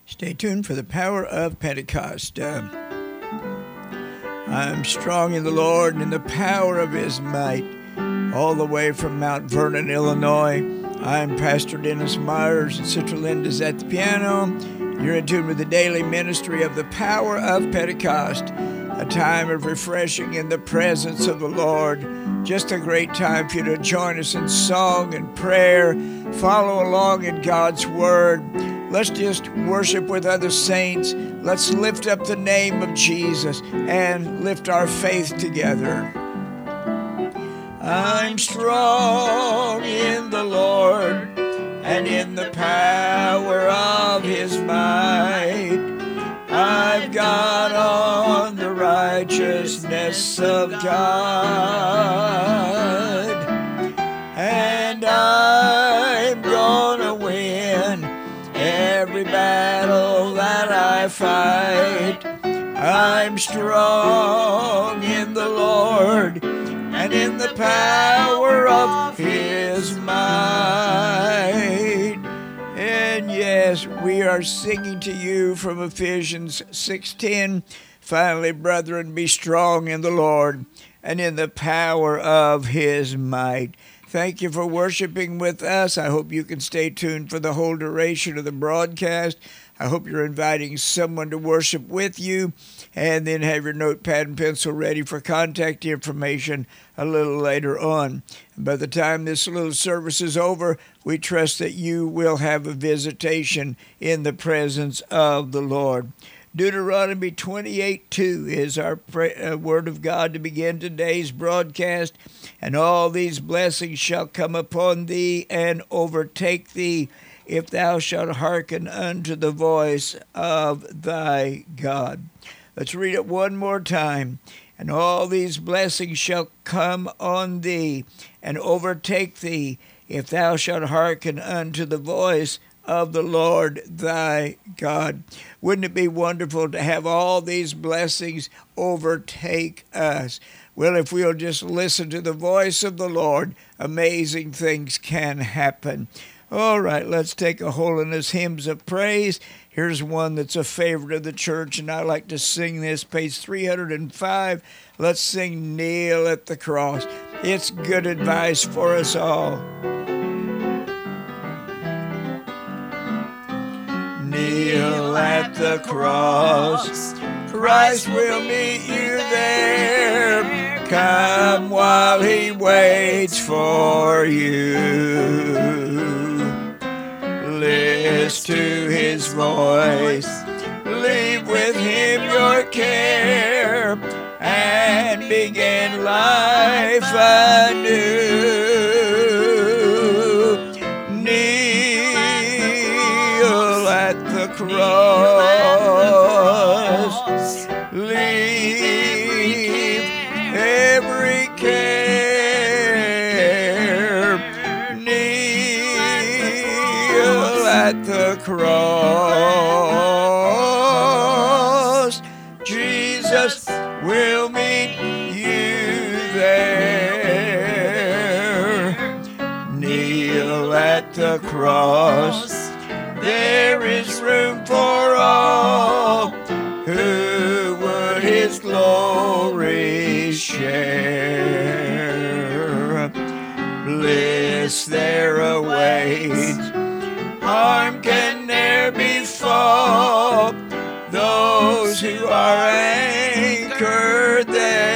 Stay tuned for the power of Pentecost. I'm strong in the Lord and in the power of His might. All the way from Mount Vernon, Illinois, I'm Pastor Dennis Myers, and Sister Linda's at the piano. You're in tune with the daily ministry of the power of Pentecost, a time of refreshing in the presence of the Lord. Just a great time for you to join us in song and prayer. Follow along in God's Word. Let's just worship with other saints. Let's lift up the name of Jesus and lift our faith together. I'm strong in the Lord and in the power of His might. I've got on the righteousness of God, and I'm gonna win every battle that I fight. I'm strong in the Lord and in the power of His might. And yes, we are singing to you from Ephesians 6:10. Finally, brethren, be strong in the Lord and in the power of His might. Thank you for worshiping with us. I hope you can stay tuned for the whole duration of the broadcast. I hope you're inviting someone to worship with you, and then have your notepad and pencil ready for contact information a little later on. By the time this little service is over, we trust that you will have a visitation in the presence of the Lord. Deuteronomy 28:2 is our word of God to begin today's broadcast. And all these blessings shall come upon thee and overtake thee, if thou shalt hearken unto the voice of thy God. Let's read it one more time. And all these blessings shall come on thee and overtake thee, if thou shalt hearken unto the voice of the Lord thy God. Wouldn't it be wonderful to have all these blessings overtake us? Well, if we'll just listen to the voice of the Lord, amazing things can happen. All right, let's take a holiness hymns of praise. Here's one that's a favorite of the church, and I like to sing this, page 305. Let's sing Kneel at the Cross. It's good advice for us all. Kneel at the cross, Christ will meet you there. Come while He waits for you. Listen to His voice, leave with Him your care, and begin life anew. Kneel at the cross, leave every care. Kneel at the cross, Jesus will meet you there. Kneel at the cross, there is room for all who would His glory share. Bliss there awaits, harm can ne'er befall those who are anchored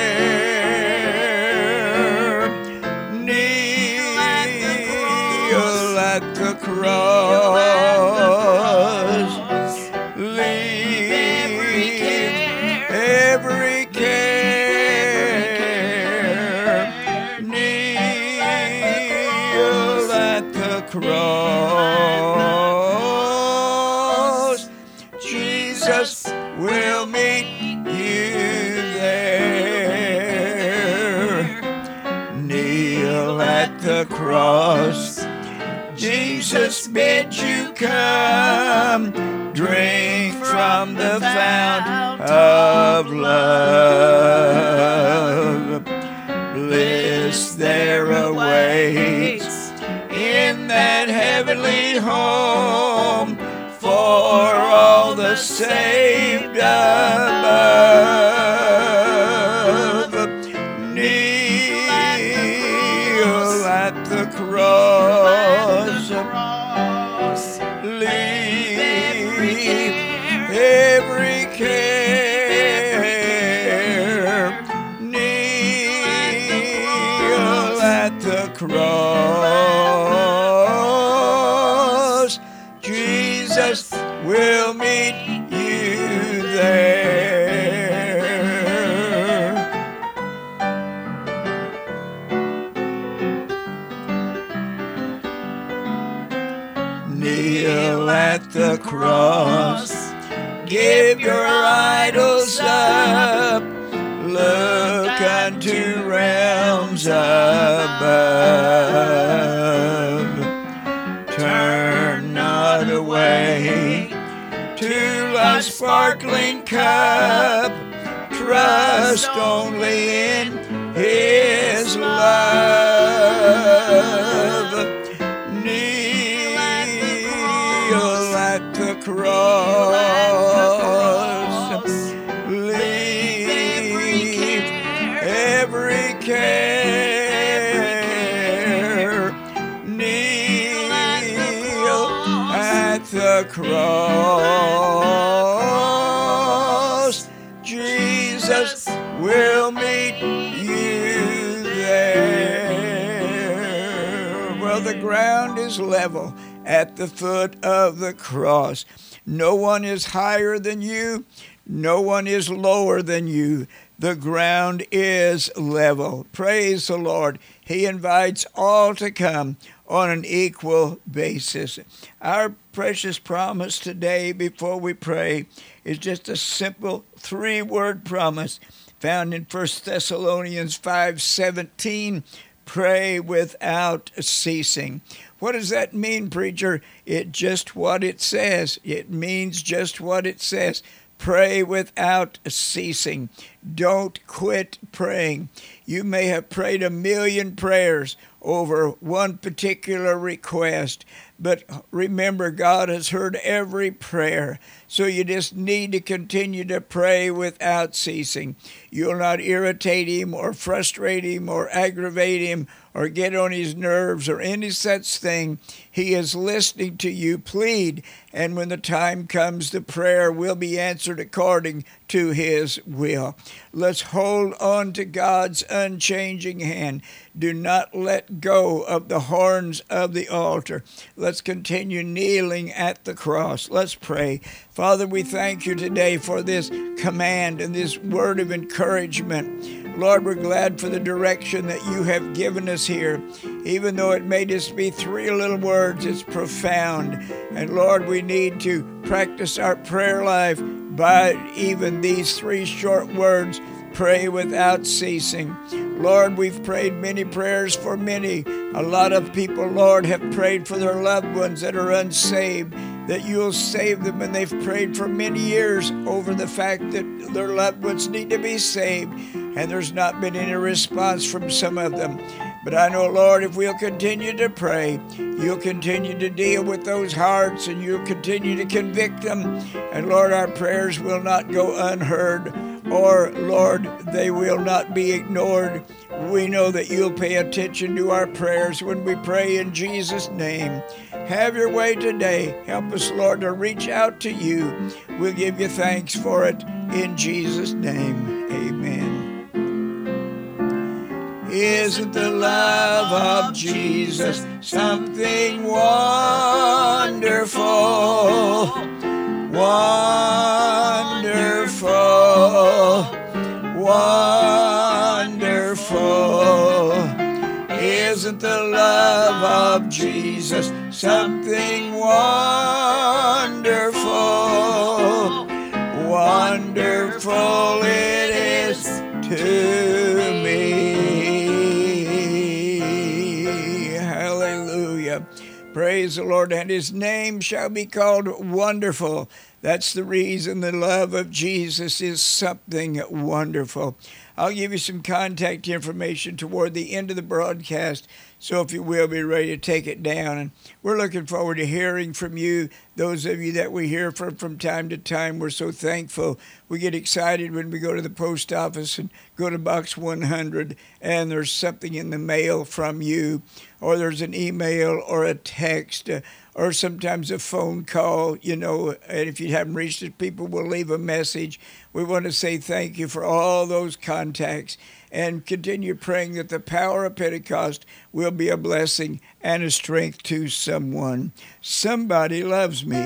there. Kneel at the cross, leave every care. Kneel at the cross, Jesus will meet you there. Kneel at the cross, Jesus bids you come, drink from the fount of love. Bliss there awaits in that heavenly home for all the saved above kneel at the cross. Leave every care. Kneel at the cross. Jesus will meet you there. Kneel at the cross. Give your idols up. Look unto realms above. Turn not away to a sparkling cup. Trust only in His love. Kneel at the cross. Leave every care. Kneel at the cross. Jesus will meet you there. Well, the ground is level at the foot of the cross. No one is higher than you. No one is lower than you. The ground is level. Praise the Lord. He invites all to come on an equal basis. Our precious promise today before we pray is just a simple 3-word promise found in 1 Thessalonians 5:17. Pray without ceasing. What does that mean, preacher? It just what it says. It means just what it says. Pray without ceasing. Don't quit praying. You may have prayed 1,000,000 prayers over one particular request, but remember, God has heard every prayer. So you just need to continue to pray without ceasing. You'll not irritate Him or frustrate Him or aggravate Him or get on His nerves or any such thing. He is listening to you plead, and when the time comes, the prayer will be answered according to His will. Let's hold on to God's unchanging hand. Do not let go of the horns of the altar. Let's continue kneeling at the cross. Let's pray. Father, we thank you today for this command and this word of encouragement. Lord, we're glad for the direction that you have given us here. Even though it may just be 3 little words, it's profound. And Lord, we need to practice our prayer life by even these 3 short words. Pray without ceasing. Lord, we've prayed many prayers for many. A lot of people, Lord, have prayed for their loved ones that are unsaved, that you'll save them, and they've prayed for many years over the fact that their loved ones need to be saved, and there's not been any response from some of them. But I know, Lord, if we'll continue to pray, you'll continue to deal with those hearts, and you'll continue to convict them, and Lord, our prayers will not go unheard, or, Lord, they will not be ignored. We know that you'll pay attention to our prayers when we pray in Jesus' name. Have your way today. Help us, Lord, to reach out to you. We'll give you thanks for it in Jesus' name. Amen. Isn't the love of Jesus something wonderful? Wonderful, wonderful. Isn't the love of Jesus something wonderful? Wonderful it is to me. Hallelujah. Praise the Lord, and His name shall be called Wonderful. That's the reason the love of Jesus is something wonderful. I'll give you some contact information toward the end of the broadcast, so if you will, be ready to take it down. And we're looking forward to hearing from you. Those of you that we hear from time to time, we're so thankful. We get excited when we go to the post office and go to Box 100 and there's something in the mail from you, or there's an email or a text, or sometimes a phone call, and if you haven't reached it, people will leave a message. We want to say thank you for all those contacts and continue praying that the power of Pentecost will be a blessing and a strength to someone. Somebody loves me.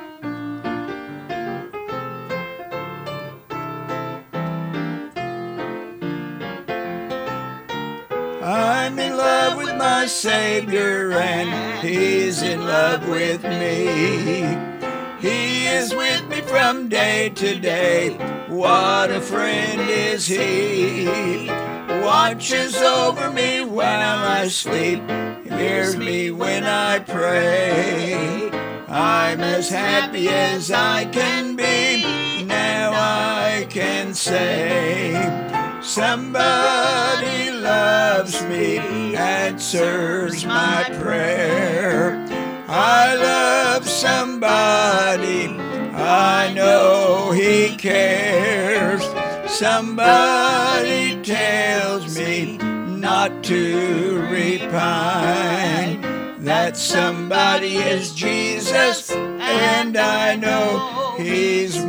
I'm in love with my Savior, and He's in love with me. He is with me from day to day. What a friend is He. Watches over me while I sleep. Hears me when I pray. I'm as happy as I can be. Now I can say, somebody loves me, answers my prayer. I love somebody, I know He cares. Somebody tells me not to repine. That somebody is Jesus, and I know He's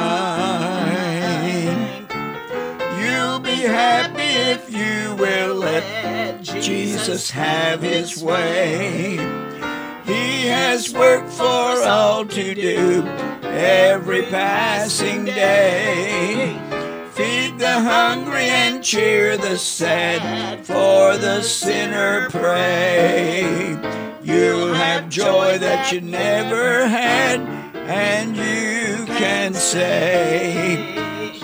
mine. You'll be happy if you will let Jesus have His way. He has work for all to do every passing day. Feed the hungry and cheer the sad, for the sinner pray. You'll have joy that you never had, and you can say,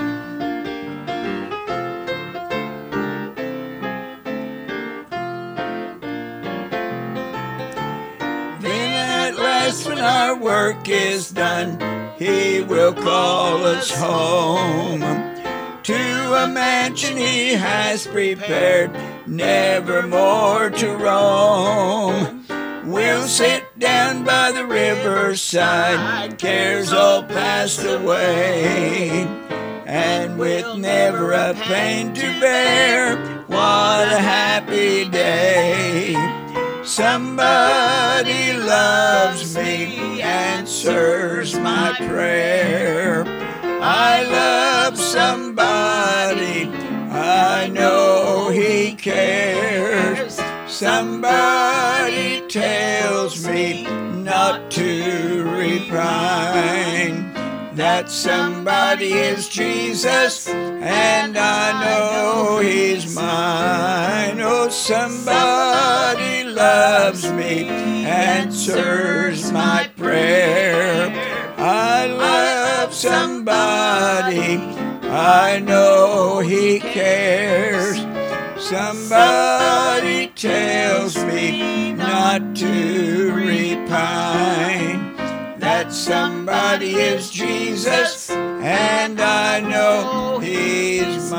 when our work is done, He will call us home to a mansion He has prepared, never more to roam. We'll sit down by the riverside, cares all passed away, and with never a pain to bear, what a happy day. Somebody loves me, answers my prayer. I love somebody, I know He cares. Somebody tells me not to repine. That somebody is Jesus, and I know He's mine. Oh, somebody loves me, answers my prayer. I love somebody, I know He cares. Somebody tells me not to repine. That somebody is Jesus, and I know He's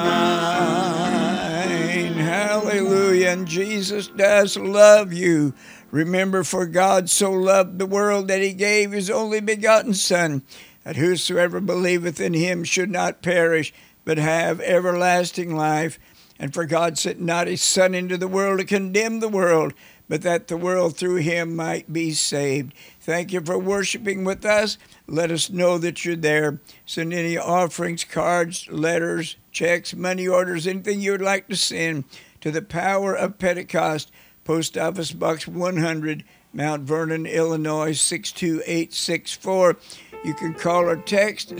mine. Hallelujah. And Jesus does love you. Remember, for God so loved the world that He gave His only begotten Son, that whosoever believeth in Him should not perish, but have everlasting life. And for God sent not His Son into the world to condemn the world, but that the world through Him might be saved. Thank you for worshiping with us. Let us know that you're there. Send any offerings, cards, letters, checks, money orders, anything you would like to send to the Power of Pentecost, Post Office Box 100, Mount Vernon, Illinois, 62864. You can call or text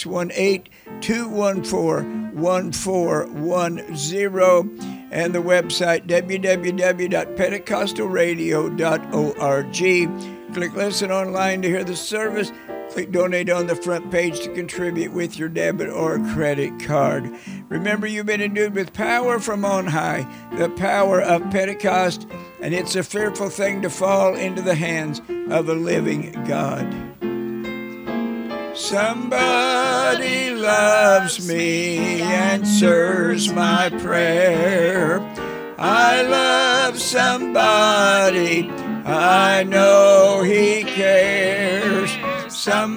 618-214-1410, and the website www.pentecostalradio.org. Click Listen Online to hear the service. Click Donate on the front page to contribute with your debit or credit card. Remember, you've been endued with power from on high, the power of Pentecost, and it's a fearful thing to fall into the hands of a living God. Somebody loves me, answers my prayer. I love somebody, I know He cares. Some